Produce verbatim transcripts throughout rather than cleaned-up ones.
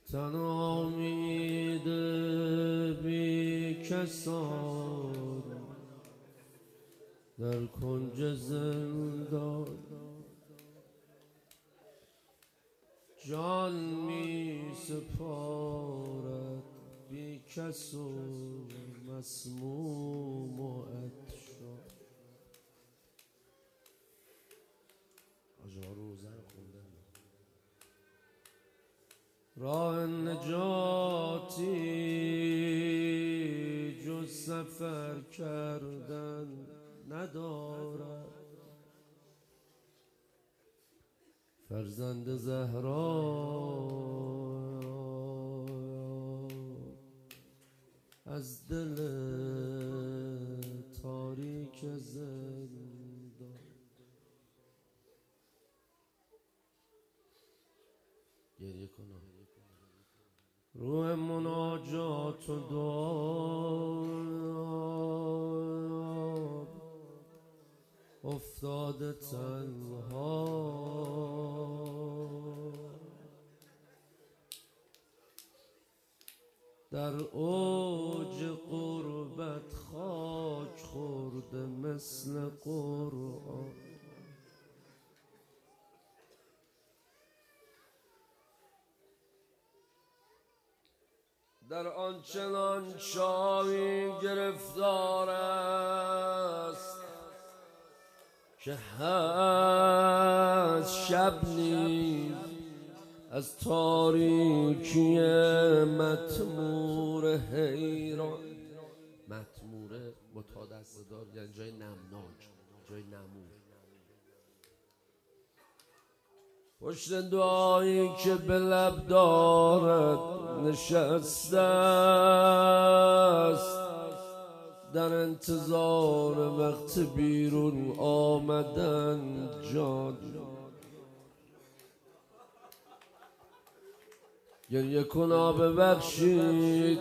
تن امید بی کسان در کنج زندان، جان می سپارد بی کس و مسموم و عطشان. آجا روزه رو خوندن. راه نجاتی جز سفر کردن ندارد، فرزند زهرا از دل تاریک زندان. گریه کنم روح مناجات و دعا افتاده تنها، در اوج غربت خاک خورده مثل قرآن. در آنچنان شامی گرفتار است که هست شب نیز از تاریکی مطمور حیران. مطموره با تا دست دار یعنی جای نمناک، جای نمور. پشت دعایی که به لب دارد نشسته است، در انتظار وقت بیرون آمدن جان. گریه کنا ببخشید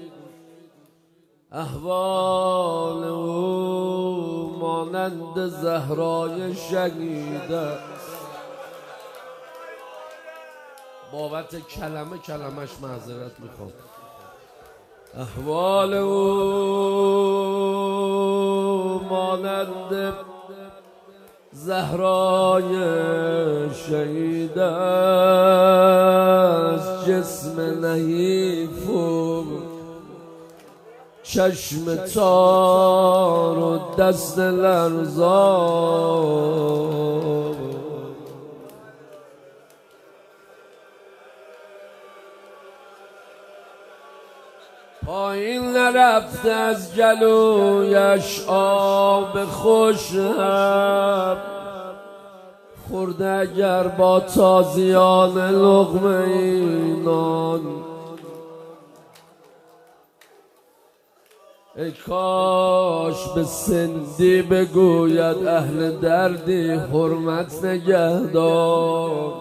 احوال او مانند زهرای شنیده. بابت کلمه کلمش معذرت میخوام. احوال او مانند زهرای شنیده است، جسم نحیف و چشم تار و دست لرزان. پایین نرفته از گلویش آب خوشم، خورده اگر با تازیان لقمه نان. ای کاش به سندی بگوید اهل دردی حرمت نگهدار.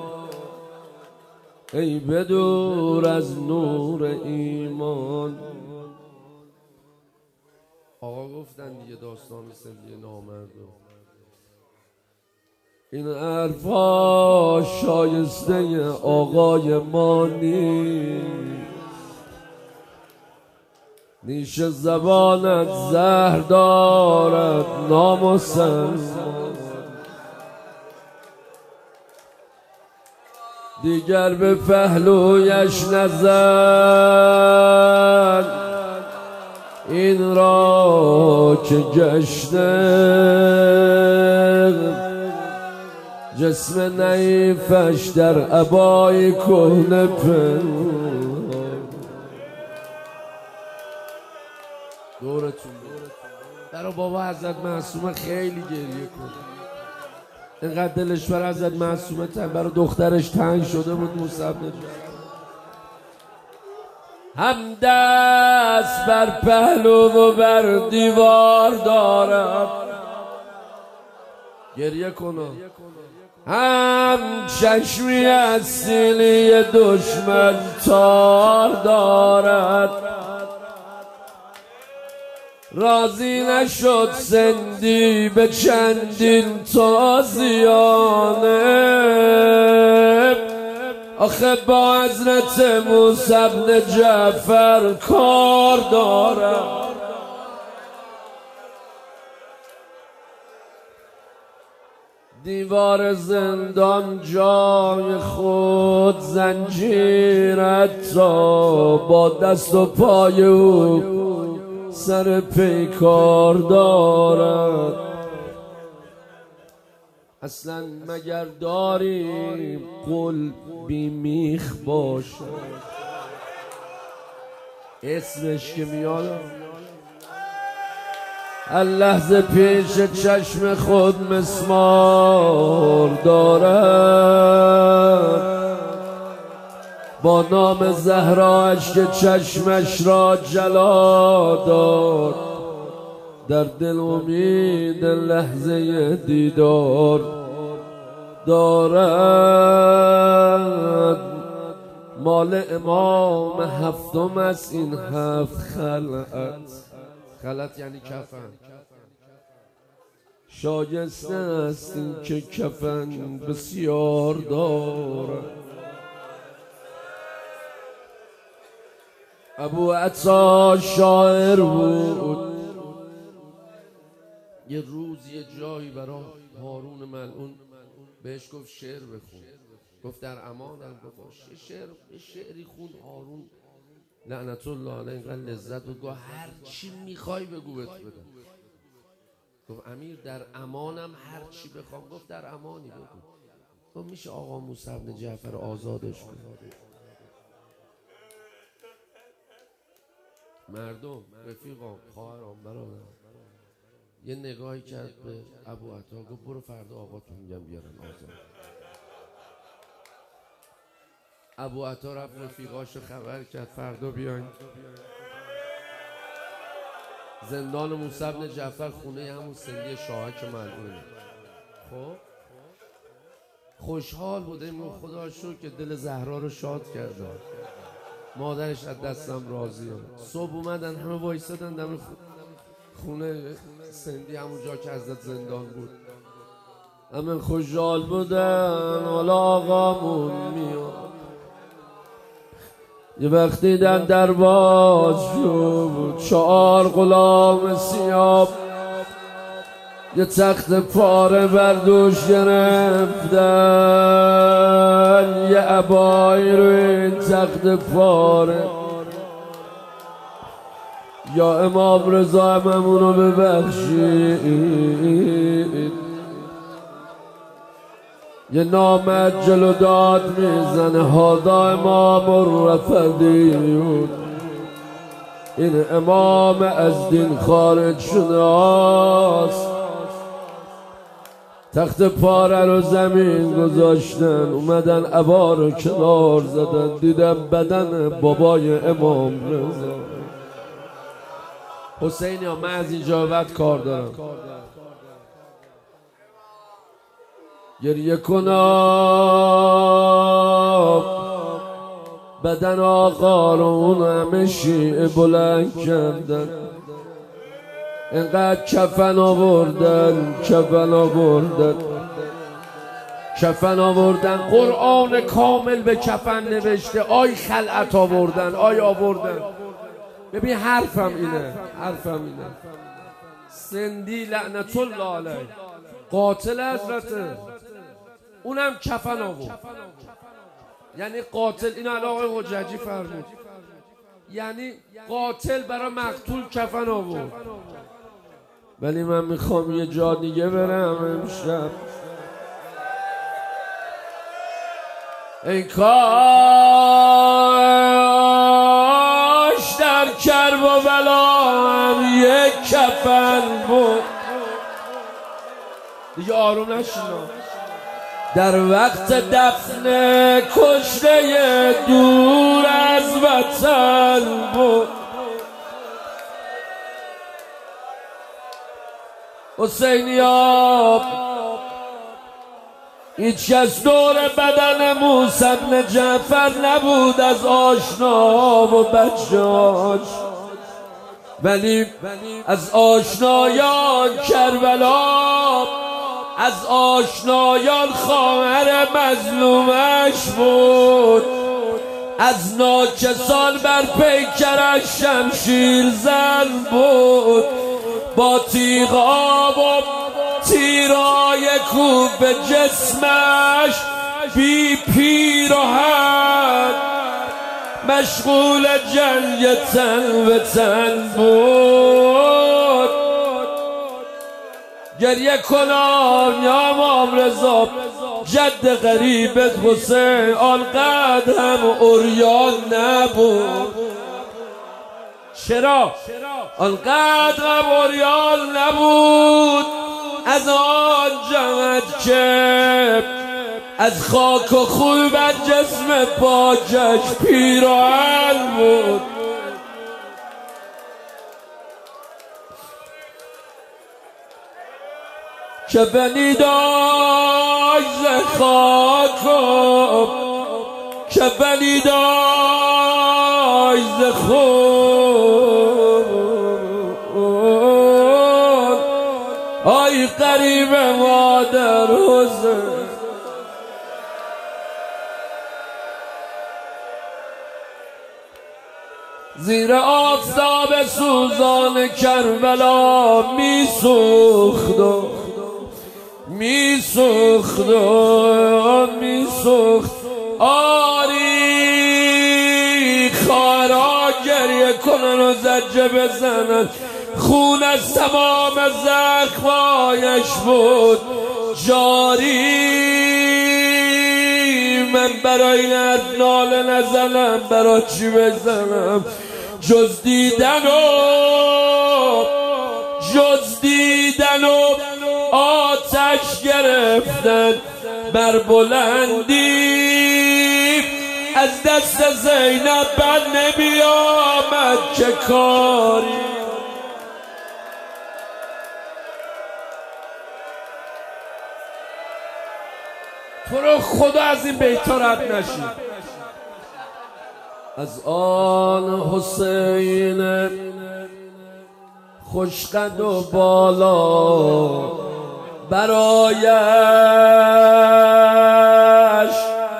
ای بدور از نور ایمان. آقا گفتن دیگه داستان سندی نامردم. این حرفا شایسته آقای ما نیست. نیش زبانت زهر دارد نامسلمان. دیگر به پهلویش نزن این را که گشته جسم نحیفش در عبای کهنه پنهان. دورتون برای بابا حضرت معصومه خیلی گریه کن. اینقدر دلش بر حضرت معصومه تن برای دخترش تنگ شده بود. موسی نجات هم دست بر پهلو و بر دیوار دارم. گریه کنم. هم چشمی از سینه دشمن تار دارد. راضی نشد سندی به چندین تازیانه، آخه با حضرت موسی بن جعفر کار دارم. دیوار زندان جای خود زنجیرت را با دست و پای او سر پیکار دارد. اصلا مگر داریم قل بی میخ باشه؟ اسمش که میاد هر لحظه پیش چشم خود مسمار دارد. با نام زهراش که چشمش را جلا داد، در دل امید لحظه دیدار دارد. مال امام هفتم است این هفت خلعت. خلعت یعنی کفن. شایسته است این که کفن بسیار دارد. ابو عطا شاعر بود. یه روز یه جایی برای هارون ملعون بهش گفت شعر بخون. گفت در امانم. گفت شعر شعری خون. هارون لعنت الله علیه اینقدر لذت بود. گفت هر چی میخوای بگو بهت بدم. گفت امیر در امانم هر چی بخوام. گفت در امانی بگو. گفت میشه آقا موسی بن جعفر آزادش کن؟ مردم، رفیقام، خواهرام، برادرم یه نگاهی کرد به ابو عطا. گفت برو فردا آقاتون میگم بیارن آزاد. ابو عطا رفت رفیقاشو خبر کرد فردا بیاین زندان موسی بن جعفر، خونه همون سندی شاهک ملعونه. خب خوشحال بود. این خدا شکر که دل زهرا رو شاد کرده. مادرش از دستم راضیه. صبح اومدن همه وایسادن دم خونه سندی، همون جا که حضرت زندان بود. همه خوشحال بودن. حالا آقامون میاد. یه وقتی در درواز شد چهار غلام سیاب یه تخت پاره بر دوش گرفتن. یه عبایی رو این تخت پاره. یا امام رضا اممونو ببخشید. یه نامت جلو داد میزنه هادا امام الرفدیون. این امام از دین خارج شده است. تخت پاره رو زمین گذاشتن. اومدن عبا رو کنار زدن. دیدم بدن بابای امام رضا. حسینی ها من از اینجا بعد کار دارم. گریه کنم بدن آقا رو اون همه شیعه بلند کردن. اینقدر کفن آوردن کفن آوردن کفن آوردن. قرآن کامل به کفن نوشته. آی خلعت آوردن. آی آوردن. ببین حرفم اینه. حرفم اینه. سندی لعنت الله علیه قاتل حضرته. اونم کفن آورد. یعنی قاتل. اینو الان آقای حججی فرمود. یعنی قاتل برای مقتول کفن آورد. ولی من میخوام یه جا دیگه برم امشب. ای کاش در کرب و بلا هم یک کفن بود. دیگه آروم نشینا. در وقت دفن کشته دور از وطن بود. حسینیاب هیچ کس دور بدن موسی بن جعفر نبود از آشنا و بچه‌هاش. ولی از آشنایان کربلا از آشنایان خواهر مظلومش بود، از ناکسان بر پیکرش شمشیر زن بود، با تیغا و تیرای کوب به جسمش بی پیراهن مشغول جنگ تن به تن بود. گریه کنم یا امام رضا جد غریبت حسین آنقدر هم عریان نبود. چرا؟ آنقدر هم عریان نبود از آن جهت که از خاک و خون بر جسم پاکش پیراهن بود. که بنی داشت ز خاکم، که بنی داشت ز خون، آی قریب مادر حسین. زیر آفتاب سوزان کربلا می سوخت و می سوخت و می سوخت. آری خارا گریه کنن و زجه بزنن، خون از تمام زخمایش بود جاری. من برای این حرف ناله نزنم، برای چی بزنم؟ جز دیدن و جز دیدن و آتش گرفتن بر بلندی از دست زینب بر نمی آمد چه کاری. تو رو خدا از این بیتا رد نشی. از آن حسین خوشقد و بالا برایش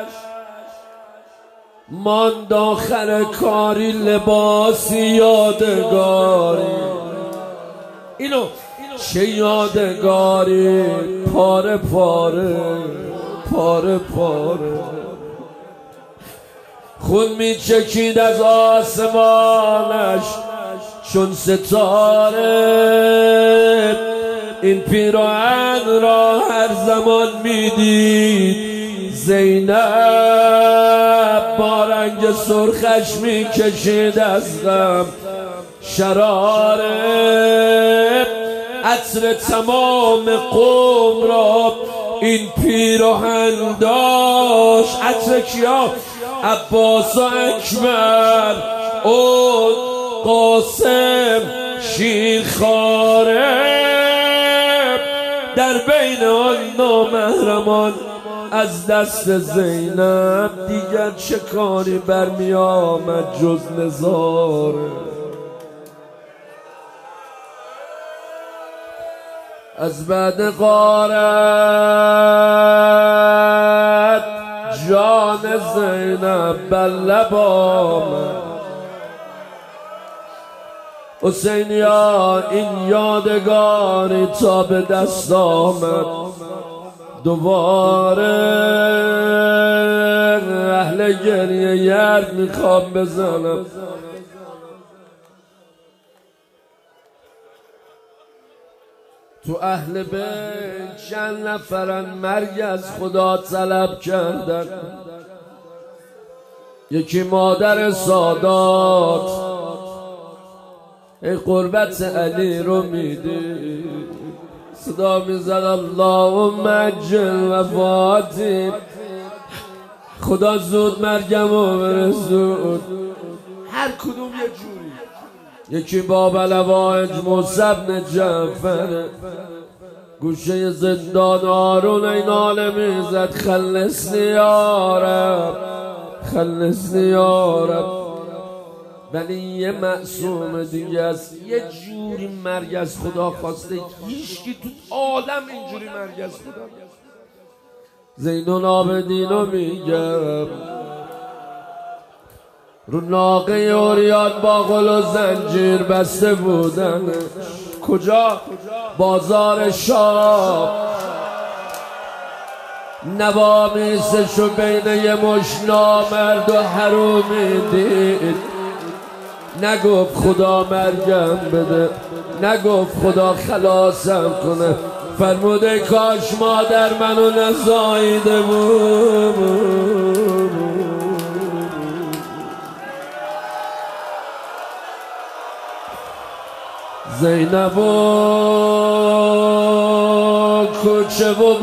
ماند آخر کاری لباسی یادگاری. اینو چه یادگاری؟ پاره پاره پاره پاره خون می چکید از آسمانش چون ستاره. این پیراهن را هر زمان می دید زینب با رنگ سرخش می کشید از غم شراره. عطر تمام قوم را این پیراهن داشت. عطر کیا؟ عباس و اکبر، اون قاسم، شیرخواره. در بین آن نامحرمان از دست زینب دیگر چه کاری برمی آمد جز نظاره. از بعد غارت جان زینب بر لب آمد. حسینیا این یادگاری تا به دست آمد دوباره. اهل گریه یرد میخوام بزنم. تو اهل بیت چند نفرن مرگ از خدا طلب کردن. یکی مادر سادات ای قربت علی رو میدی صدا میزد اللهم عجل وفاتی، خدا زود مرگم رو برسود. هر کدوم یه جوری. یکی باب الهوائج موسی بن جعفر گوشه زندان هارون این ناله میزد خلصنی یا رب، خلصنی یا رب. ولی یه معصوم دیگه است یه جوری مرگ از خدا خواسته هیچکی تو عالم اینجوری مرگ از خدا. زین العابدین رو میگم رو ناقه اوریان با غل و زنجیر بسته بودن. کجا؟ بازار شام. نوامیسشو بین یه مش نامرد و حرومی دید. نگفت خدا مرگم بده، نگفت خدا خلاصم کنه، فرموده کاش مادر منو نزاییده بود. زینب و کوچه و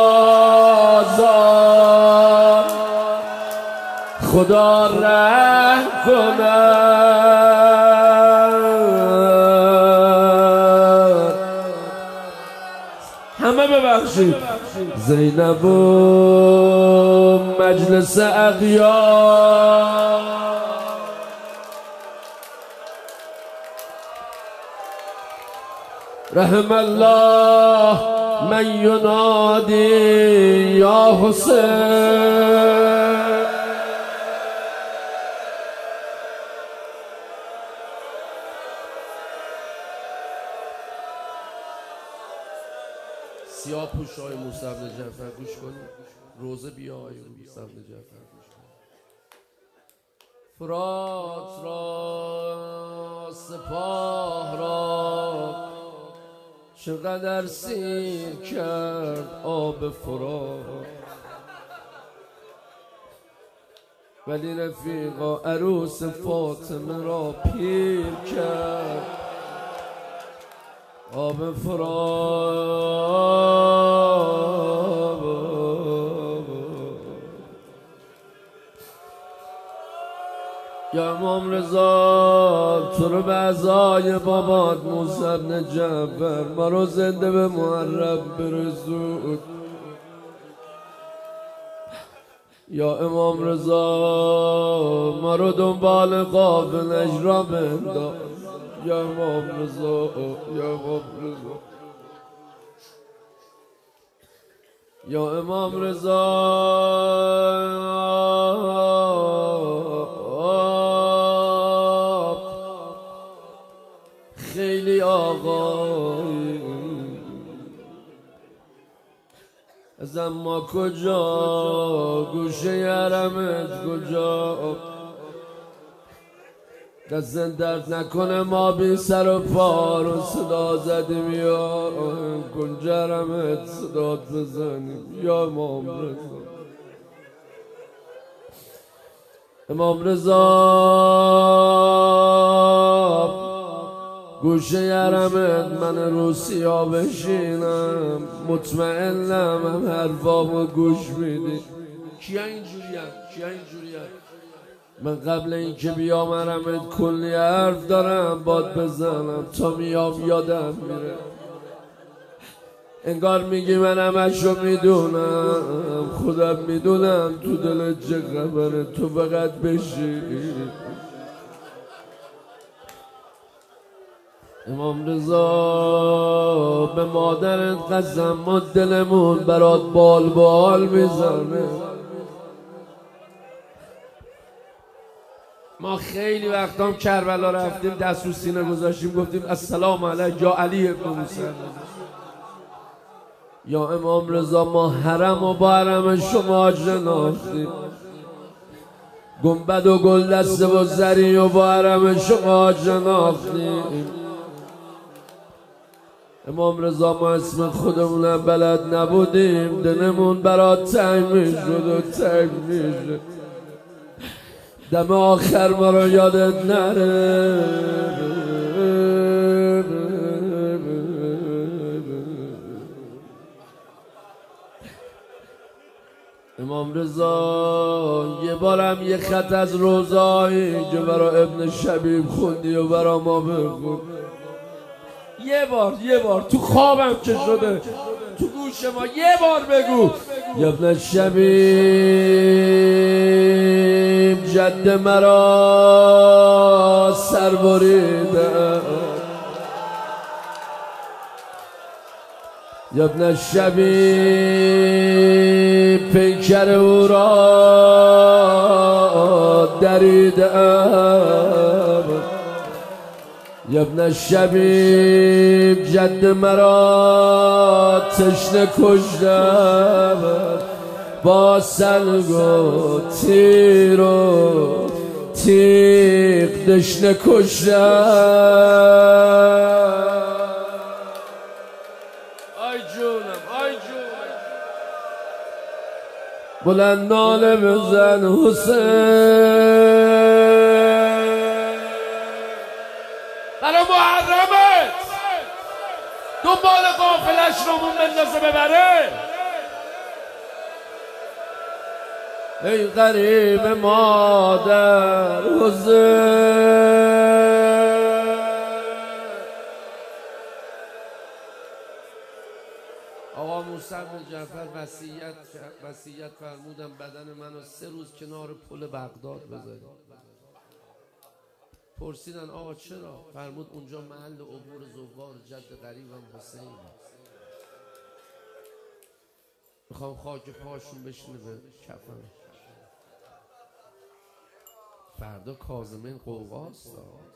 بازار خدا رحم کنه. همه ببخشید. زینب و مجلس اغیار رحم الله من ینادی یا حسین. سیاه پوش های موسی بن جعفر گوش کنید. روزه بیا های موسی بن جعفر گوش کنید. فرات را سپاه را چقدر سیر کرد آب فرات، ولی رفیقا عروس فاطمه را پیر کرد آب فرات. یا امام رضا تو رو به عزای بابات موسی بن جعفر ما رو زنده به محرم برسون. یا امام رضا ما رو دنبال قافلش را بنداز. یا امام رضا، یا امام رضا، یا امام رضا. خیلی آقایی از اما کجا گوشه حرمت کجا؟ دست درد نکنه ما بی سر و پا رو صدا زدیم یا کنج حرمت صدات بزنیم. یا امام رضا، امام رضا گوشه حرمت من روسیا بشینم مطمئنم هم حرفامو گوش میدی. کیا اینجوری هم؟ کیا اینجوری هم؟ من قبل اینکه بیام حرمت کلی حرف دارم باد بزنم تا میام یادم میره. انگار میگی من همشو میدونم، خودم میدونم تو دلت چه خبره، تو فقط بشی. امام رضا به مادرت قسم ما دلمون برات بال بال میزنه. ما خیلی وقتام کربلا رفتیم دست رو سینه گذاشتیم گفتیم السلام علیک یا علی ابن موسی. یا امام رضا ما حرم و با حرم شما شناختیم، گنبد و گل دسته و زری و با حرم شما شناختیم. امام رضا ما اسم خودمونم بلد نبودیم، دلمون برات تنگ میشد و تنگ میشد. دم آخر ما رو یادت نره. امام رضا یه بارم یه خط از روزایی که برا ابن شبیب خوندی و برا ما بخون. یه بار یه بار تو خوابم که شده تو گوش ما یه بار بگو. یا ابن شبیب جد مرا سر بریده یا ابن الشبیب پیکر او را دریدم یا ابن الشبیب جد مرا تشنه کشتم با سلگ و تیر و تیغ دشنه کشتم. آی جونم آی جونم بلند ناله بزن حسین برا محرمت دنبال قافلش رو مون بندازه ببره. ای غریب مادر حسین آقا موسی بن جعفر وصیت وصیت فرمودن بدن منو سه روز کنار پل بغداد بذارید. پرسیدن آقا چرا؟ فرمود اونجا محل عبور زوار جد غریبم حسین میخوام خاک پاشون بشینه به کفن. فردا کاظمین قوقاست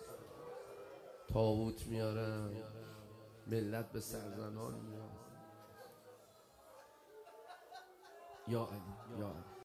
تابوت میارن ملت به سرزنان میاد. یا علی یا علی